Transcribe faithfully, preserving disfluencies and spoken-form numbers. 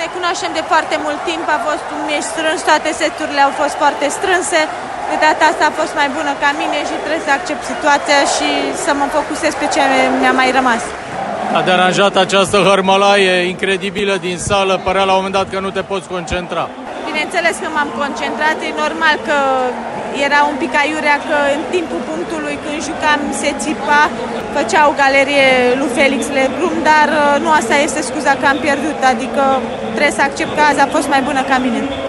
ne cunoaștem de foarte mult timp, a fost un meci strâns, toate seturile au fost foarte strânse. De data asta a fost mai bună ca mine și trebuie să accept situația și să mă focusez pe ce mi-a mai rămas. A deranjat această hărmălaie incredibilă din sală, părea la un moment dat că nu te poți concentra. Bineînțeles că m-am concentrat, e normal că era un pic aiurea că în timpul punctului când jucam se țipa, făceau galerie lui Felix Legrum, dar nu asta este scuza că am pierdut, adică trebuie să accept că azi a fost mai bună ca mine.